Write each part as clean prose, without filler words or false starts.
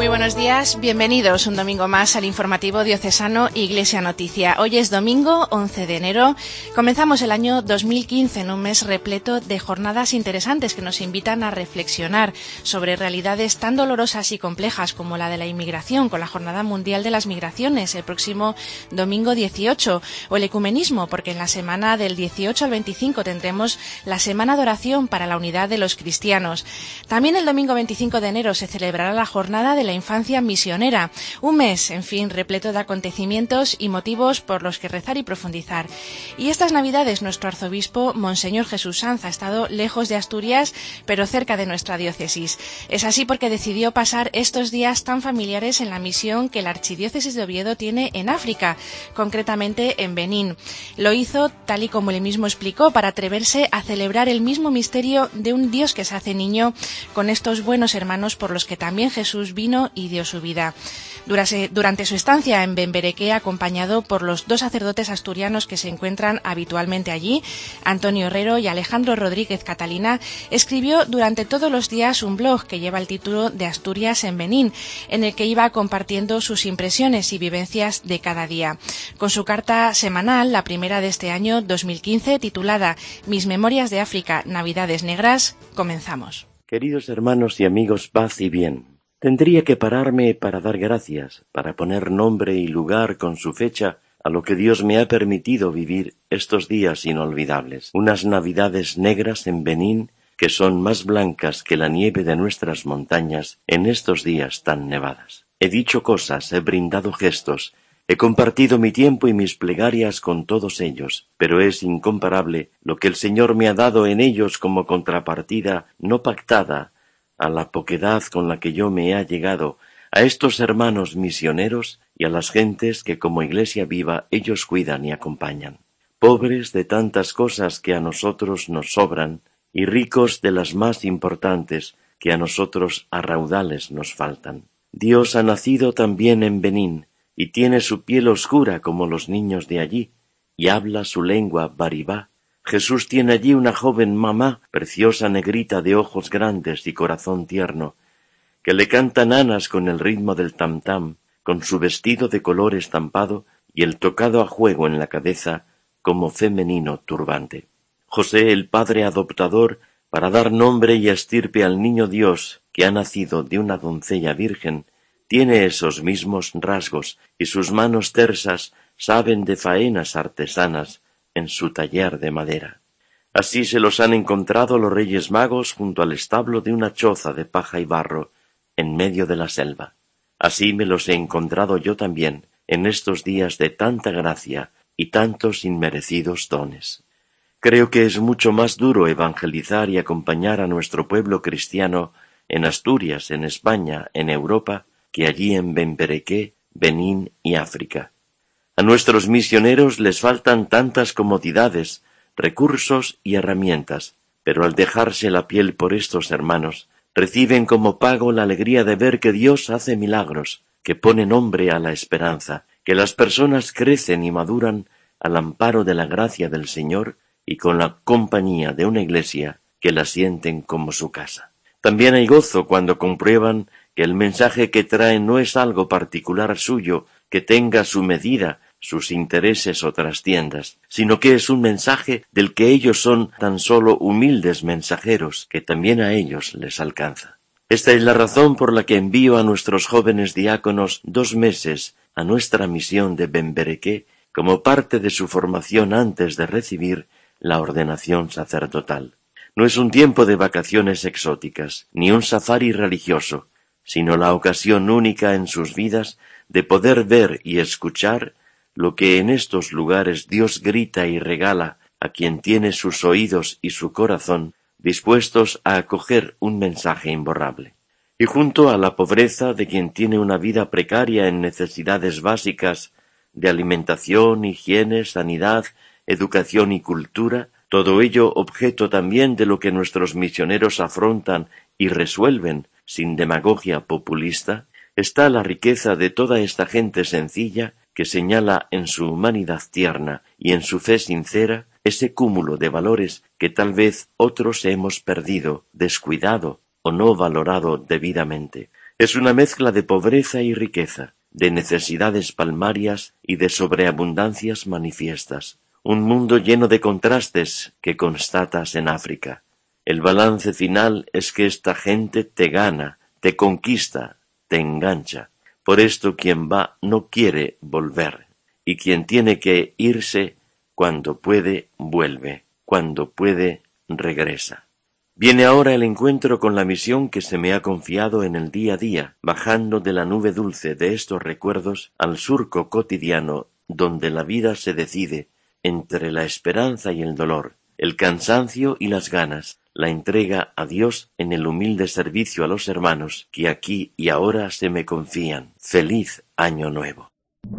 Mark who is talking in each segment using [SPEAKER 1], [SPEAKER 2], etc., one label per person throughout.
[SPEAKER 1] buenos días, bienvenidos un domingo más al informativo diocesano Iglesia Noticia. Hoy es domingo 11 de enero, comenzamos el año 2015 en un mes repleto de jornadas interesantes que nos invitan a reflexionar sobre realidades tan dolorosas y complejas como la de la inmigración, con la Jornada Mundial de las Migraciones el próximo domingo 18, o el ecumenismo, porque en la semana del 18 al 25 tendremos la Semana de Oración para la Unidad de los Cristianos. También el domingo 25 de enero se celebrará la Jornada de la Infancia Misionera, un mes, en fin, repleto de acontecimientos y motivos por los que rezar y profundizar. Y estas Navidades nuestro arzobispo, Monseñor Jesús Sanz, ha estado lejos de Asturias, pero cerca de nuestra diócesis. Es así porque decidió pasar estos días tan familiares en la misión que la Archidiócesis de Oviedo tiene en África, concretamente en Benín. Lo hizo, tal y como él mismo explicó, para atreverse a celebrar el mismo misterio de un Dios que se hace niño con estos buenos hermanos por los que también Jesús vino y dio su vida. Durante su estancia en Bembereque, acompañado por los dos sacerdotes asturianos que se encuentran habitualmente allí, Antonio Herrero y Alejandro Rodríguez Catalina, escribió durante todos los días un blog que lleva el título de Asturias en Benín, en el que iba compartiendo sus impresiones y vivencias de cada día. Con su carta semanal, la primera de este año 2015, titulada Mis Memorias de África, Navidades Negras, comenzamos.
[SPEAKER 2] Queridos hermanos y amigos, paz y bien. Tendría que pararme para dar gracias, para poner nombre y lugar con su fecha a lo que Dios me ha permitido vivir estos días inolvidables. Unas Navidades negras en Benín que son más blancas que la nieve de nuestras montañas en estos días tan nevadas. He dicho cosas, he brindado gestos, he compartido mi tiempo y mis plegarias con todos ellos, pero es incomparable lo que el Señor me ha dado en ellos como contrapartida no pactada a la poquedad con la que yo me he allegado a estos hermanos misioneros y a las gentes que como Iglesia viva ellos cuidan y acompañan. Pobres de tantas cosas que a nosotros nos sobran y ricos de las más importantes que a nosotros a raudales nos faltan. Dios ha nacido también en Benín y tiene su piel oscura como los niños de allí y habla su lengua baribá. Jesús tiene allí una joven mamá, preciosa negrita de ojos grandes y corazón tierno, que le canta nanas con el ritmo del tam-tam, con su vestido de color estampado y el tocado a juego en la cabeza como femenino turbante. José, el padre adoptador, para dar nombre y estirpe al niño Dios que ha nacido de una doncella virgen, tiene esos mismos rasgos y sus manos tersas saben de faenas artesanas en su taller de madera. Así se los han encontrado los Reyes Magos junto al establo de una choza de paja y barro en medio de la selva. Así me los he encontrado yo también en estos días de tanta gracia y tantos inmerecidos dones. Creo que es mucho más duro evangelizar y acompañar a nuestro pueblo cristiano en Asturias, en España, en Europa, que allí en Bembereque, Benín y África. A nuestros misioneros les faltan tantas comodidades, recursos y herramientas, pero al dejarse la piel por estos hermanos, reciben como pago la alegría de ver que Dios hace milagros, que pone nombre a la esperanza, que las personas crecen y maduran al amparo de la gracia del Señor y con la compañía de una Iglesia que la sienten como su casa. También hay gozo cuando comprueban que el mensaje que traen no es algo particular suyo, que tenga su medida, sus intereses o trastiendas, sino que es un mensaje del que ellos son tan solo humildes mensajeros, que también a ellos les alcanza. Esta es la razón por la que envío a nuestros jóvenes diáconos 2 meses a nuestra misión de Bembereque como parte de su formación antes de recibir la ordenación sacerdotal. No es un tiempo de vacaciones exóticas, ni un safari religioso, sino la ocasión única en sus vidas de poder ver y escuchar lo que en estos lugares Dios grita y regala a quien tiene sus oídos y su corazón dispuestos a acoger un mensaje imborrable. Y junto a la pobreza de quien tiene una vida precaria en necesidades básicas de alimentación, higiene, sanidad, educación y cultura, todo ello objeto también de lo que nuestros misioneros afrontan y resuelven sin demagogia populista, está la riqueza de toda esta gente sencilla que señala en su humanidad tierna y en su fe sincera ese cúmulo de valores que tal vez otros hemos perdido, descuidado o no valorado debidamente. Es una mezcla de pobreza y riqueza, de necesidades palmarias y de sobreabundancias manifiestas. Un mundo lleno de contrastes que constatas en África. El balance final es que esta gente te gana, te conquista, te engancha. Por esto quien va no quiere volver, y quien tiene que irse, cuando puede, vuelve, cuando puede, regresa. Viene ahora el encuentro con la misión que se me ha confiado en el día a día, bajando de la nube dulce de estos recuerdos al surco cotidiano donde la vida se decide entre la esperanza y el dolor, el cansancio y las ganas, la entrega a Dios en el humilde servicio a los hermanos que aquí y ahora se me confían. ¡Feliz Año Nuevo!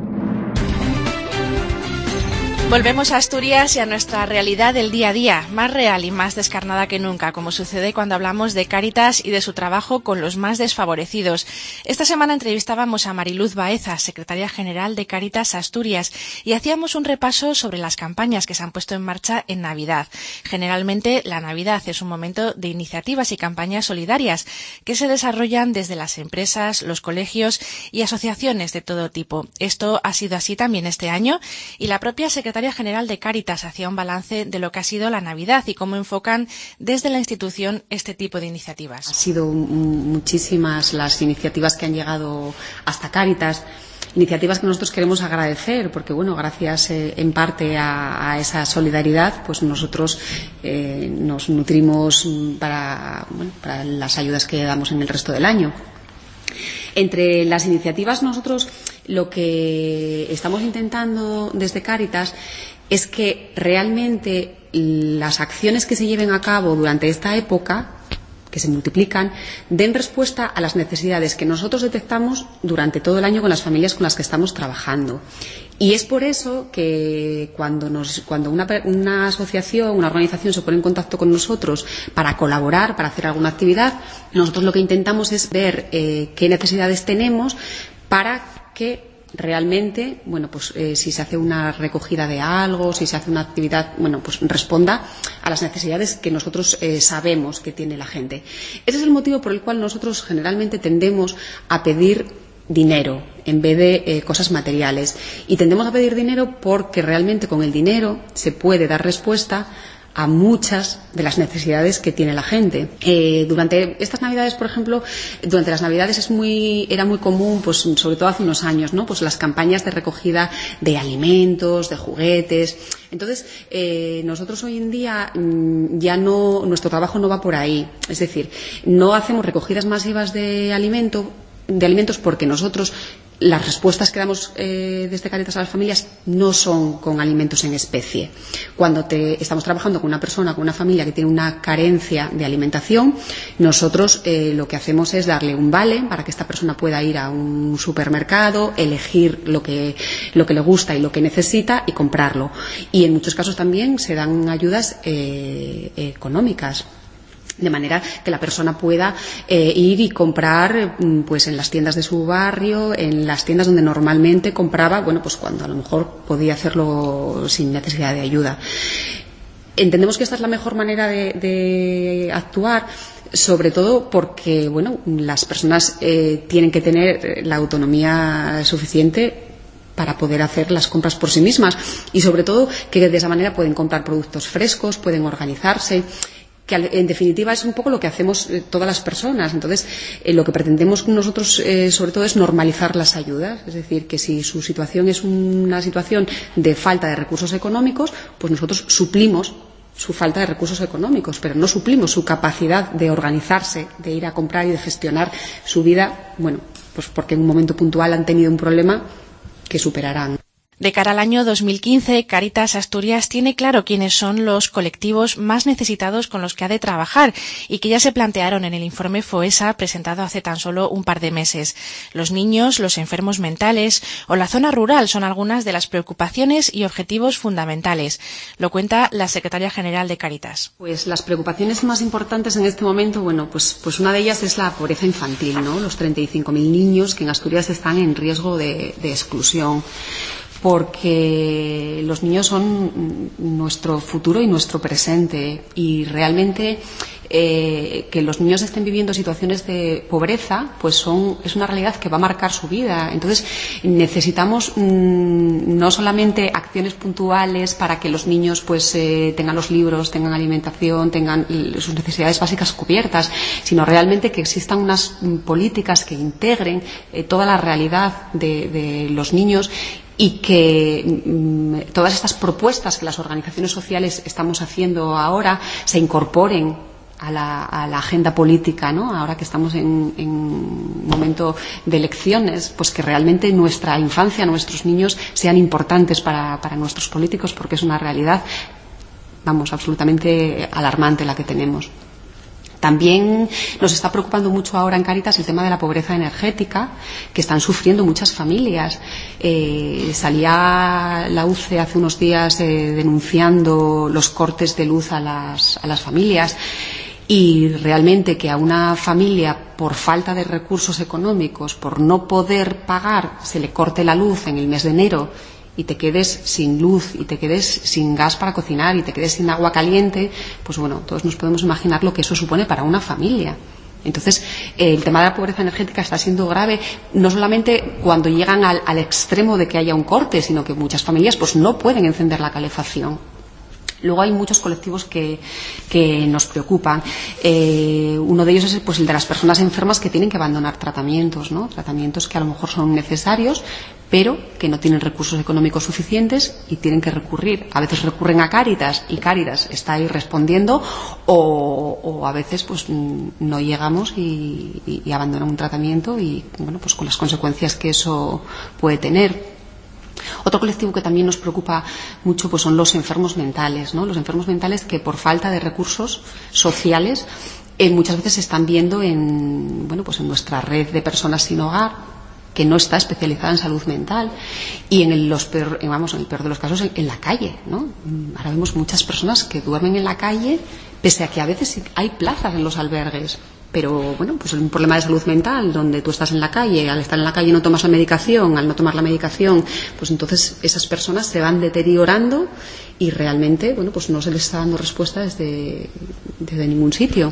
[SPEAKER 1] Volvemos a Asturias y a nuestra realidad del día a día, más real y más descarnada que nunca, como sucede cuando hablamos de Cáritas y de su trabajo con los más desfavorecidos. Esta semana entrevistábamos a Mariluz Baeza, secretaria general de Cáritas Asturias, y hacíamos un repaso sobre las campañas que se han puesto en marcha en Navidad. Generalmente, la Navidad es un momento de iniciativas y campañas solidarias que se desarrollan desde las empresas, los colegios y asociaciones de todo tipo. Esto ha sido así también este año, y la propia secretaria general de Cáritas hacía un balance de lo que ha sido la Navidad y cómo enfocan desde la institución este tipo de iniciativas.
[SPEAKER 3] Ha sido muchísimas las iniciativas que han llegado hasta Cáritas, iniciativas que nosotros queremos agradecer porque, bueno, gracias en parte a esa solidaridad, pues nosotros nos nutrimos para las ayudas que damos en el resto del año. Entre las iniciativas, nosotros lo que estamos intentando desde Cáritas es que realmente las acciones que se lleven a cabo durante esta época, que se multiplican, den respuesta a las necesidades que nosotros detectamos durante todo el año con las familias con las que estamos trabajando. Y es por eso que cuando una asociación, una organización se pone en contacto con nosotros para colaborar, para hacer alguna actividad, nosotros lo que intentamos es ver qué necesidades tenemos para que realmente, si se hace una recogida de algo, si se hace una actividad, responda a las necesidades que nosotros sabemos que tiene la gente. Ese es el motivo por el cual nosotros generalmente tendemos a pedir dinero en vez de cosas materiales, y tendemos a pedir dinero porque realmente con el dinero se puede dar respuesta a muchas de las necesidades que tiene la gente. Durante estas Navidades, por ejemplo, durante las Navidades era muy común, pues sobre todo hace unos años, ¿no? Pues las campañas de recogida de alimentos, de juguetes. Entonces, nosotros hoy en día nuestro trabajo no va por ahí. Es decir, no hacemos recogidas masivas de alimentos porque nosotros las respuestas que damos desde Cáritas a las familias no son con alimentos en especie. Cuando estamos trabajando con una persona, con una familia que tiene una carencia de alimentación, nosotros lo que hacemos es darle un vale para que esta persona pueda ir a un supermercado, elegir lo que le gusta y lo que necesita y comprarlo. Y en muchos casos también se dan ayudas económicas, de manera que la persona pueda ir y comprar pues en las tiendas de su barrio, en las tiendas donde normalmente compraba, pues cuando a lo mejor podía hacerlo sin necesidad de ayuda. Entendemos que esta es la mejor manera de actuar, sobre todo porque las personas tienen que tener la autonomía suficiente para poder hacer las compras por sí mismas, y sobre todo que de esa manera pueden comprar productos frescos, pueden organizarse, que en definitiva es un poco lo que hacemos todas las personas. Entonces, lo que pretendemos nosotros sobre todo es normalizar las ayudas, es decir, que si su situación es una situación de falta de recursos económicos, pues nosotros suplimos su falta de recursos económicos, pero no suplimos su capacidad de organizarse, de ir a comprar y de gestionar su vida, pues porque en un momento puntual han tenido un problema que superarán.
[SPEAKER 1] De cara al año 2015, Cáritas Asturias tiene claro quiénes son los colectivos más necesitados con los que ha de trabajar y que ya se plantearon en el informe FOESA presentado hace tan solo un par de meses. Los niños, los enfermos mentales o la zona rural son algunas de las preocupaciones y objetivos fundamentales. Lo cuenta la secretaria general de Cáritas.
[SPEAKER 3] Pues las preocupaciones más importantes en este momento, pues una de ellas es la pobreza infantil, ¿no? Los 35.000 niños que en Asturias están en riesgo de exclusión. porque los niños son nuestro futuro y nuestro presente, y realmente que los niños estén viviendo situaciones de pobreza, pues es una realidad que va a marcar su vida. Entonces necesitamos no solamente acciones puntuales para que los niños pues tengan los libros, tengan alimentación, tengan sus necesidades básicas cubiertas, sino realmente que existan unas políticas que integren toda la realidad de los niños, y que todas estas propuestas que las organizaciones sociales estamos haciendo ahora se incorporen a la agenda política, ¿no? Ahora que estamos en un momento de elecciones, pues que realmente nuestra infancia, nuestros niños sean importantes para nuestros políticos, porque es una realidad, absolutamente alarmante la que tenemos. También nos está preocupando mucho ahora en Cáritas el tema de la pobreza energética, que están sufriendo muchas familias. Salía la UCE hace unos días denunciando los cortes de luz a las familias, y realmente que a una familia, por falta de recursos económicos, por no poder pagar, se le corte la luz en el mes de enero y te quedes sin luz y te quedes sin gas para cocinar y te quedes sin agua caliente, pues bueno, todos nos podemos imaginar lo que eso supone para una familia. Entonces, el tema de la pobreza energética está siendo grave, no solamente cuando llegan al extremo de que haya un corte, sino que muchas familias pues no pueden encender la calefacción. Luego hay muchos colectivos que nos preocupan. Uno de ellos es pues el de las personas enfermas que tienen que abandonar tratamientos, ¿no? Tratamientos que a lo mejor son necesarios, pero que no tienen recursos económicos suficientes y tienen que recurrir. A veces recurren a Cáritas y Cáritas está ahí respondiendo, o a veces pues no llegamos y abandonan un tratamiento, y bueno, pues con las consecuencias que eso puede tener. Otro colectivo que también nos preocupa mucho pues son los enfermos mentales, ¿no? Los enfermos mentales que por falta de recursos sociales muchas veces se están viendo en nuestra red de personas sin hogar, que no está especializada en salud mental, y en el peor de los casos en la calle, ¿no? Ahora vemos muchas personas que duermen en la calle, pese a que a veces hay plazas en los albergues. Pero bueno, pues es un problema de salud mental, donde tú estás en la calle, al estar en la calle no tomas la medicación, al no tomar la medicación, pues entonces esas personas se van deteriorando y realmente, bueno, pues no se les está dando respuesta desde ningún sitio.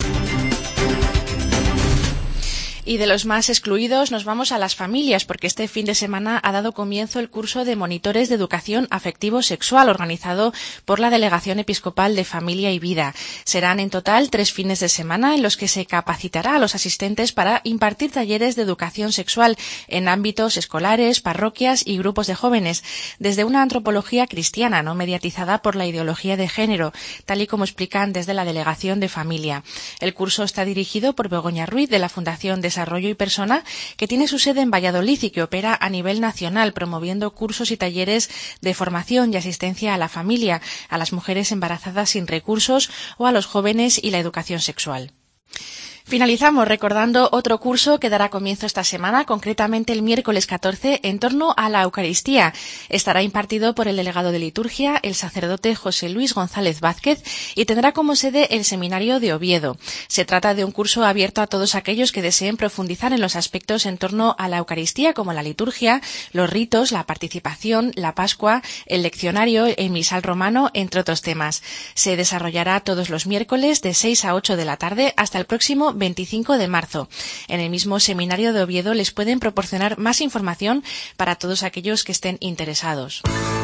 [SPEAKER 1] Y de los más excluidos nos vamos a las familias, porque este fin de semana ha dado comienzo el curso de monitores de educación afectivo-sexual organizado por la Delegación Episcopal de Familia y Vida. Serán en total 3 fines de semana en los que se capacitará a los asistentes para impartir talleres de educación sexual en ámbitos escolares, parroquias y grupos de jóvenes, desde una antropología cristiana, no mediatizada por la ideología de género, tal y como explican desde la Delegación de Familia. El curso está dirigido por Begoña Ruiz, de la Fundación Desarrollo y Persona, que tiene su sede en Valladolid y que opera a nivel nacional, promoviendo cursos y talleres de formación y asistencia a la familia, a las mujeres embarazadas sin recursos o a los jóvenes y la educación sexual. Finalizamos recordando otro curso que dará comienzo esta semana, concretamente el miércoles 14, en torno a la Eucaristía. Estará impartido por el delegado de liturgia, el sacerdote José Luis González Vázquez, y tendrá como sede el Seminario de Oviedo. Se trata de un curso abierto a todos aquellos que deseen profundizar en los aspectos en torno a la Eucaristía, como la liturgia, los ritos, la participación, la Pascua, el leccionario, el misal romano, entre otros temas. Se desarrollará todos los miércoles de 6 a 8 de la tarde hasta el próximo 25 de marzo. En el mismo Seminario de Oviedo les pueden proporcionar más información para todos aquellos que estén interesados.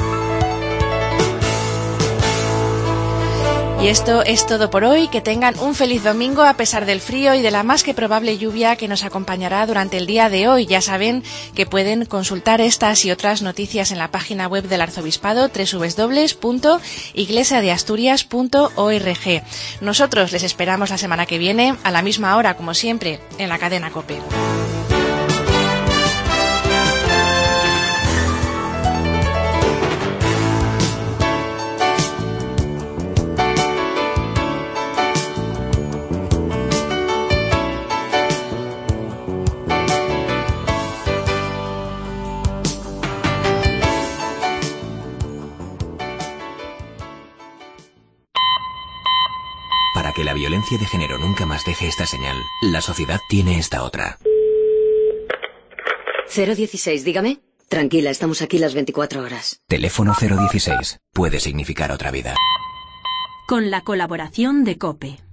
[SPEAKER 1] Y esto es todo por hoy. Que tengan un feliz domingo a pesar del frío y de la más que probable lluvia que nos acompañará durante el día de hoy. Ya saben que pueden consultar estas y otras noticias en la página web del Arzobispado, www.iglesiadeasturias.org. Nosotros les esperamos la semana que viene a la misma hora, como siempre, en la cadena COPE.
[SPEAKER 4] Para que la violencia de género nunca más deje esta señal, la sociedad tiene esta otra.
[SPEAKER 5] 016, dígame. Tranquila, estamos aquí las 24 horas.
[SPEAKER 4] Teléfono 016. Puede significar otra vida.
[SPEAKER 6] Con la colaboración de COPE.